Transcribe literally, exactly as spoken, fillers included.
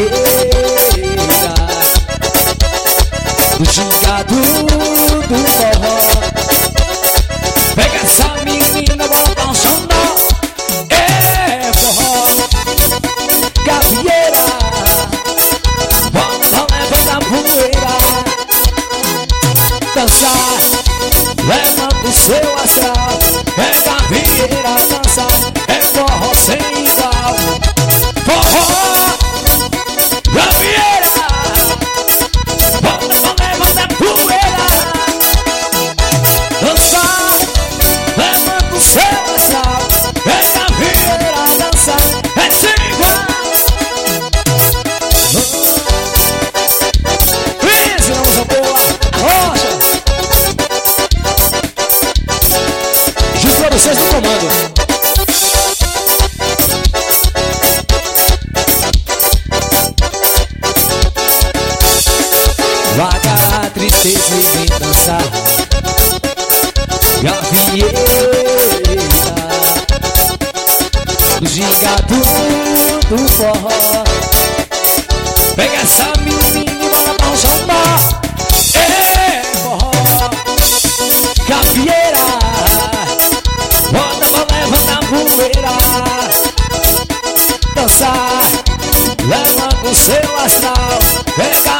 gavieira, do gingado do forró. Pega essa menina, bora dar um xandó. É forró, gavieira, bora levanta a poeira. Dançar, levanta o seu astral. É gavieira, dançar, é forró sem igual. Forró, gavieira, bora levanta a poeira. Dançar, levanta o seu astral. É gavieira, dançar, é sem igual. Isso, não usa boa, rocha. Junto pra vocês no comando. Larga a tristeza e vem dançar. Gavieira, do gingado do forró. Pega essa menina e bora dar um xandó. É forró, gavieira, bota pra levantar a poeira. Dançar, levanta o seu astral. Pega